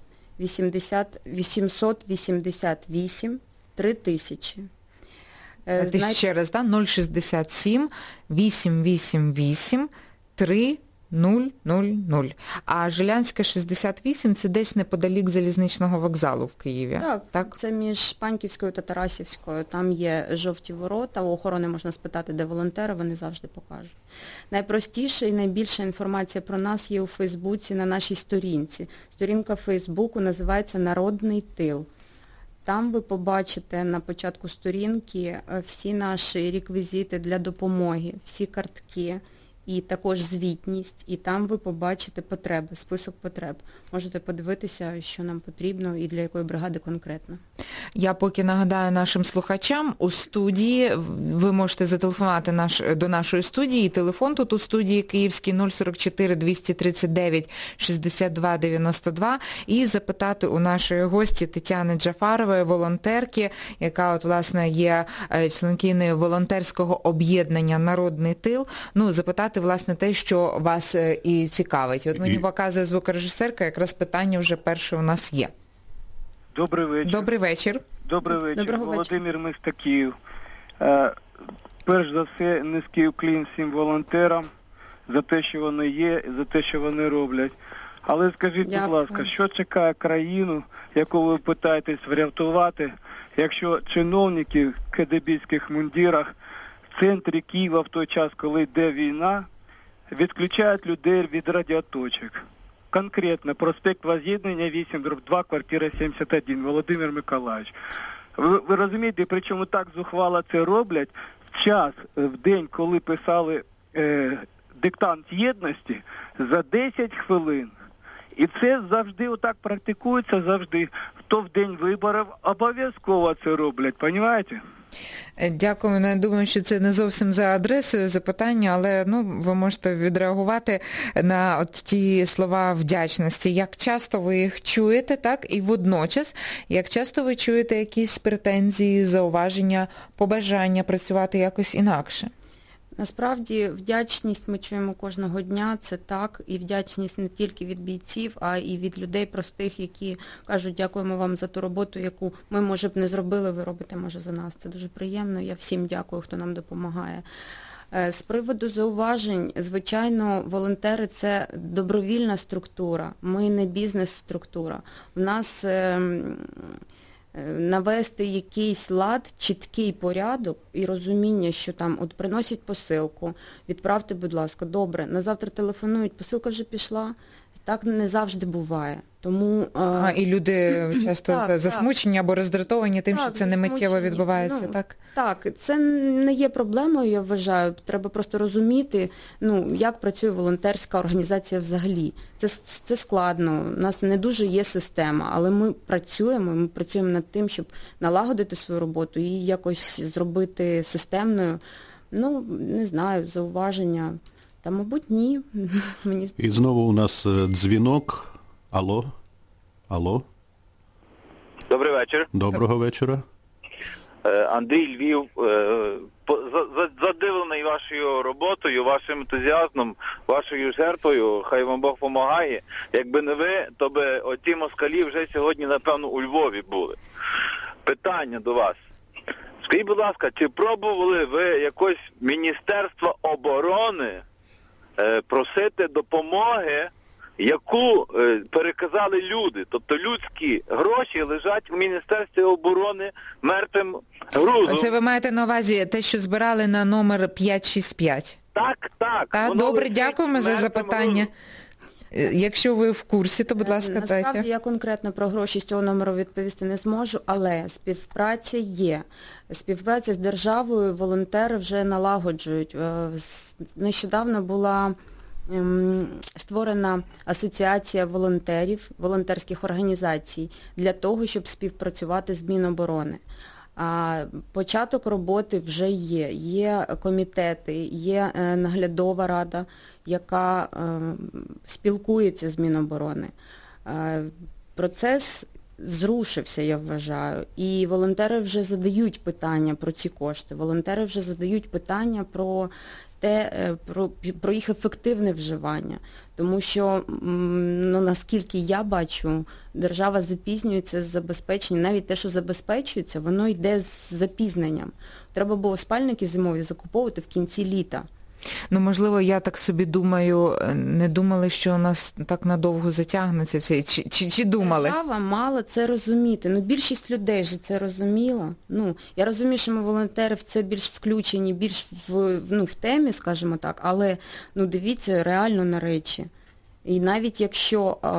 вісімсот вісімдесят вісім три тисячі. А ти Знаєте... ще раз, да? нуль шістдесят сім вісімсот вісімдесят вісім три нуль нуль нуль. А Жилянська шістдесят вісім – це десь неподалік залізничного вокзалу в Києві. Так, так, це між Панківською та Тарасівською. Там є жовті ворота, у охорони можна спитати, де волонтери, вони завжди покажуть. Найпростіша і найбільша інформація про нас є у Фейсбуці на нашій сторінці. Сторінка Фейсбуку називається «Народний тил». Там ви побачите на початку сторінки всі наші реквізити для допомоги, всі картки і також звітність, і там ви побачите потреби, список потреб. Можете подивитися, що нам потрібно і для якої бригади конкретно. Я поки нагадаю нашим слухачам, у студії, ви можете зателефонувати наш, до нашої студії, телефон тут у студії київський нуль сорок чотири двісті тридцять дев'ять шістдесят два дев'яносто два і запитати у нашої гості Тетяни Джафарової, волонтерки, яка от, власне, є членкиною волонтерського об'єднання «Народний тил», ну, запитати, власне, те, що вас і цікавить. От мені показує звукорежисерка, якраз питання вже перше у нас є. Добрий вечір. Добрий вечір. Добрий вечір. Доброго Володимир, місто Київ. Е, перш за все, низький уклін всім волонтерам за те, що вони є, за те, що вони роблять. Але скажіть, Дякую. будь ласка, що чекає країну, яку ви питаєтесь врятувати, якщо чиновники в кедебійських мундірах в центрі Києва в той час, коли йде війна, відключають людей від радіоточок? Конкретно, проспект Воз'єднання вісім дроб два, квартира сімдесят один, Володимир Миколаївич. Ви, ви розумієте, причому так зухвало це роблять в час, в день, коли писали е, диктант єдності, за десять хвилин. І це завжди отак практикується, завжди. Хто в день виборів, обов'язково це роблять, розумієте? Дякую. Я думаю, що це не зовсім за адресою запитання, але ну, ви можете відреагувати на от ті слова вдячності. Як часто ви їх чуєте, так? І водночас, як часто ви чуєте якісь претензії, зауваження, побажання працювати якось інакше? Насправді, вдячність ми чуємо кожного дня, це так, і вдячність не тільки від бійців, а і від людей простих, які кажуть, дякуємо вам за ту роботу, яку ми, може б, не зробили, ви робите, може, за нас. Це дуже приємно, я всім дякую, хто нам допомагає. З приводу зауважень, звичайно, волонтери – це добровільна структура, ми не бізнес-структура. В нас навести якийсь лад, чіткий порядок і розуміння, що там от приносять посилку, відправте, будь ласка, добре, на завтра телефонують, посилка вже пішла, так не завжди буває. Тому, а, і люди часто так, засмучені так. або роздратовані тим, так, що це не миттєво відбувається, ну, так? Так, це не є проблемою, я вважаю. Треба просто розуміти, ну, як працює волонтерська організація взагалі. Це, це складно, у нас не дуже є система, але ми працюємо, ми працюємо над тим, щоб налагодити свою роботу і якось зробити системною, ну, не знаю, зауваження. Та, мабуть, ні. Мені... І знову у нас дзвінок. Алло? Алло? Добрий вечір. Доброго вечора. Андрій, Львів. Задивлений вашою роботою, вашим ентузіазмом, вашою жертвою. Хай вам Бог помагає. Якби не ви, то би оті москалі вже сьогодні, напевно, у Львові були. Питання до вас. Скажіть, будь ласка, чи пробували ви якось Міністерство оборони просити допомоги, яку е, переказали люди? Тобто людські гроші лежать у Міністерстві оборони мертвим грузом. Це ви маєте на увазі те, що збирали на номер п'ять шість п'ять? Так, так. Так, добре, дякуємо за запитання. Грузом. Якщо ви в курсі, то, будь ласка, дайте. Насправді, я конкретно про гроші з цього номеру відповісти не зможу, але співпраця є. Співпраця з державою волонтери вже налагоджують. Нещодавно була створена асоціація волонтерів, волонтерських організацій для того, щоб співпрацювати з Міноборони. А початок роботи вже є. Є комітети, є наглядова рада, яка спілкується з Міноборони. Процес зрушився, я вважаю, і волонтери вже задають питання про ці кошти, волонтери вже задають питання про те, про, про їх ефективне вживання. Тому що, ну, наскільки я бачу, держава запізнюється з забезпеченням, навіть те, що забезпечується, воно йде з запізненням. Треба було спальники зимові закуповувати в кінці літа. Ну, можливо, я так собі думаю, не думали, що у нас так надовго затягнеться це, чи, чи, чи думали? Держава мала це розуміти. Ну, більшість людей же це розуміла. Ну, я розумію, що ми волонтери в це більш включені, більш в, ну, в темі, скажімо так, але, ну, дивіться реально на речі. І навіть якщо е,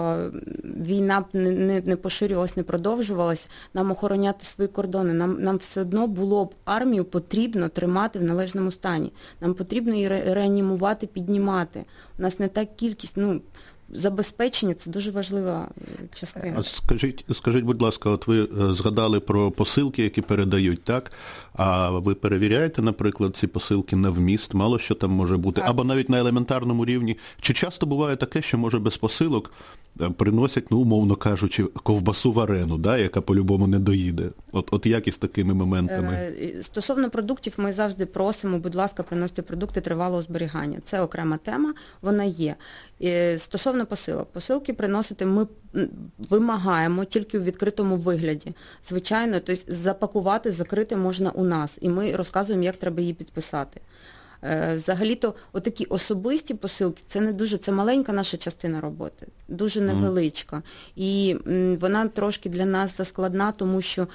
війна б не, не, не поширювалась, не продовжувалась, нам охороняти свої кордони, нам, нам все одно було б армію потрібно тримати в належному стані. Нам потрібно її ре, реанімувати, піднімати. У нас не та кількість, ну, забезпечення – це дуже важлива частина. А скажіть, скажіть, будь ласка, от ви згадали про посилки, які передають, так? А ви перевіряєте, наприклад, ці посилки на вміст? Мало що там може бути? Так. Або навіть на елементарному рівні. Чи часто буває таке, що, може, без посилок приносять, ну, умовно кажучи, ковбасу варену, да, яка по-любому не доїде? От, от як із такими моментами? Стосовно продуктів, ми завжди просимо, будь ласка, приносити продукти тривалого зберігання. Це окрема тема, вона є. Стосовно посилок. Посилки приносити ми вимагаємо тільки у відкритому вигляді. Звичайно, тобто запакувати, закрити можна у нас. І ми розказуємо, як треба її підписати. Взагалі-то отакі особисті посилки, це не дуже, це маленька наша частина роботи, дуже невеличка. І вона трошки для нас заскладна, тому що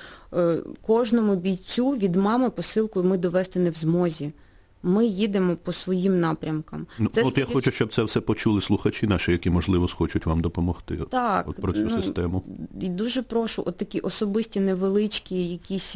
кожному бійцю від мами посилку ми довести не в змозі. Ми їдемо по своїм напрямкам. Ну, от я хочу, щоб це все почули слухачі наші, які, можливо, схочуть вам допомогти. Так, от про цю ну, систему. І дуже прошу, от такі особисті, невеличкі, якісь,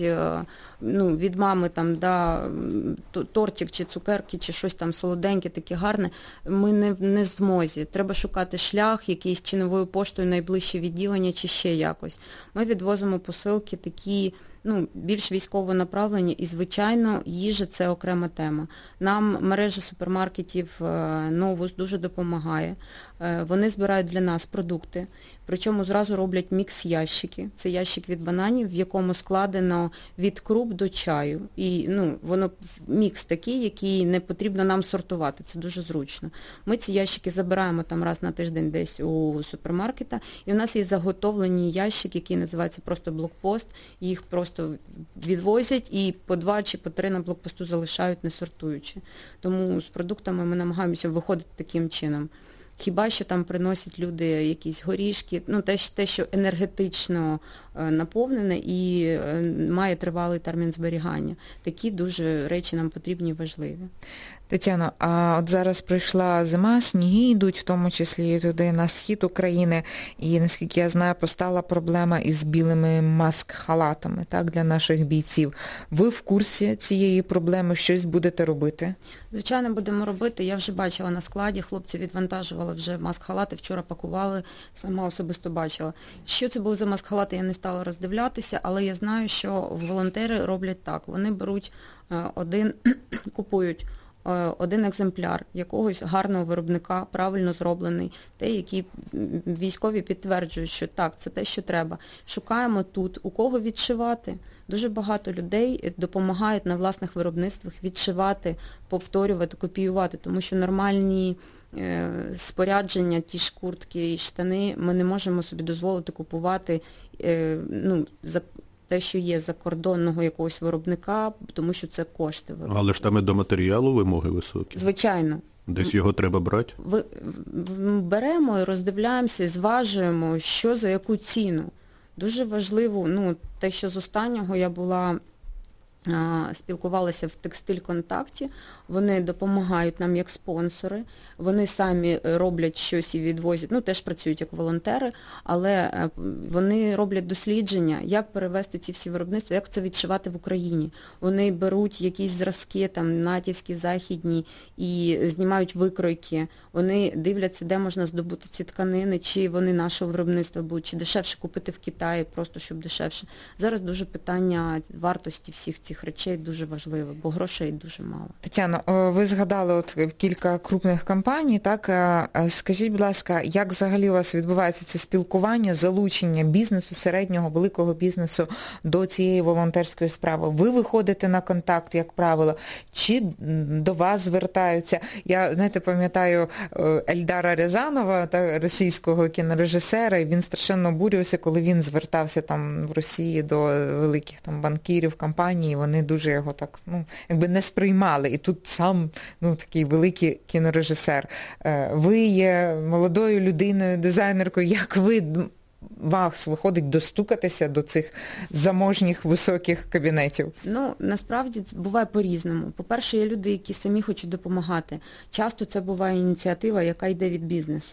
ну, від мами, там, да, тортик чи цукерки, чи щось там солоденьке, таке гарне, ми не, не в змозі. Треба шукати шлях, якийсь чи новою поштою найближче відділення, чи ще якось. Ми відвозимо посилки такі, ну, більш військово направлені, і, звичайно, їжа – це окрема тема. Нам мережа супермаркетів «Новус» дуже допомагає. Вони збирають для нас продукти, причому зразу роблять мікс-ящики. Це ящик від бананів, в якому складено від круп до чаю. І, ну, воно мікс такий, який не потрібно нам сортувати. Це дуже зручно. Ми ці ящики забираємо там раз на тиждень десь у супермаркета, і у нас є заготовлені ящики, які називаються просто блокпост. Їх просто відвозять і по два чи по три на блокпосту залишають, не сортуючи. Тому з продуктами ми намагаємося виходити таким чином. Хіба що там приносять люди якісь горішки, ну те, те що енергетично наповнене і має тривалий термін зберігання. Такі дуже речі нам потрібні і важливі. Тетяно, а от зараз прийшла зима, сніги йдуть, в тому числі туди на схід України, і, наскільки я знаю, постала проблема із білими маск-халатами, так, для наших бійців. Ви в курсі цієї проблеми, щось будете робити? Звичайно, будемо робити. Я вже бачила на складі, хлопці відвантажували вже маск-халати, вчора пакували, сама особисто бачила. Що це був за маск-халати, я не стала роздивлятися, але я знаю, що волонтери роблять так. Вони беруть один, купують один екземпляр якогось гарного виробника, правильно зроблений, те, які військові підтверджують, що так, це те, що треба. Шукаємо тут, у кого відшивати. Дуже багато людей допомагають на власних виробництвах відшивати, повторювати, копіювати, тому що нормальні е, спорядження, ті ж куртки і штани, ми не можемо собі дозволити купувати, е, ну, за те, що є закордонного якогось виробника, тому що це кошти. Але ж там і до матеріалу вимоги високі. Звичайно. Десь його треба брати? Ви, беремо і роздивляємося, і зважуємо, що за яку ціну. Дуже важливо, ну, те, що з останнього я була, а, спілкувалася в «Текстиль-Контакті», вони допомагають нам як спонсори, вони самі роблять щось і відвозять, ну, теж працюють як волонтери, але вони роблять дослідження, як перевести ці всі виробництва, як це відшивати в Україні. Вони беруть якісь зразки, там, натівські, західні, і знімають викройки, вони дивляться, де можна здобути ці тканини, чи вони нашого виробництва будуть, чи дешевше купити в Китаї, просто щоб дешевше. Зараз дуже питання вартості всіх цих речей дуже важливе, бо грошей дуже мало. Тетяно, ви згадали от кілька крупних компаній, так? Скажіть, будь ласка, як взагалі у вас відбувається це спілкування, залучення бізнесу, середнього, великого бізнесу до цієї волонтерської справи? Ви виходите на контакт, як правило, чи до вас звертаються? Я, знаєте, пам'ятаю Ельдара Рязанова, та, російського кінорежисера, і він страшенно обурювався, коли він звертався там в Росії до великих там банкірів, компаній, вони дуже його так, ну, якби не сприймали. І тут сам, ну, такий великий кінорежисер. Ви є молодою людиною, дизайнеркою. Як ви, вас виходить достукатися до цих заможніх високих кабінетів? Ну, насправді, це буває по-різному. По-перше, є люди, які самі хочуть допомагати. Часто це буває ініціатива, яка йде від бізнесу.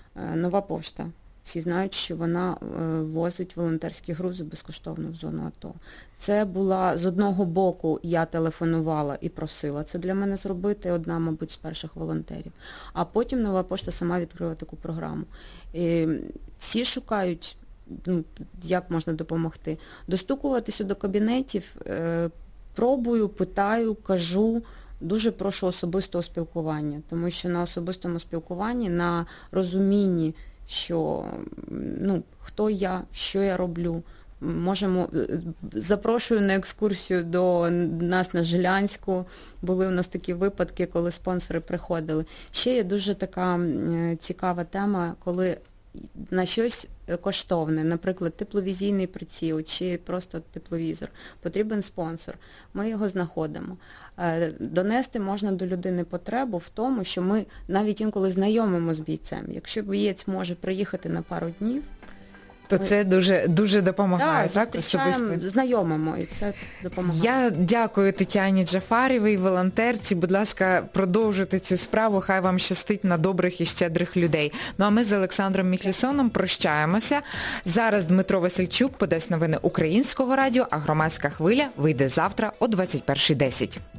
Нова пошта. Всі знають, що вона возить волонтерські грузи безкоштовно в зону АТО. Це була, з одного боку, я телефонувала і просила це для мене зробити, одна, мабуть, з перших волонтерів. А потім Нова пошта сама відкрила таку програму. І всі шукають, ну, як можна допомогти. Достукуватися до кабінетів, пробую, питаю, кажу, дуже прошу особистого спілкування, тому що на особистому спілкуванні, на розумінні, що, ну, хто я, що я роблю. Можемо, запрошую на екскурсію до нас на Жилянську. Були у нас такі випадки, коли спонсори приходили. Ще є дуже така цікава тема, коли на щось коштовне, наприклад, тепловізійний приціл чи просто тепловізор, потрібен спонсор. Ми його знаходимо. Донести можна до людини потребу в тому, що ми навіть інколи знайомимо з бійцем. Якщо боєць може приїхати на пару днів, то це дуже, дуже допомагає, так, так, особисто? Знайомимо, і це допомагає. Я дякую Тетяні Джафарєвій, волонтерці. Будь ласка, продовжуйте цю справу, хай вам щастить на добрих і щедрих людей. Ну а ми з Олександром Міхлісоном прощаємося. Зараз Дмитро Васильчук подасть новини Українського радіо, а Громадська хвиля вийде завтра о двадцять перша десять.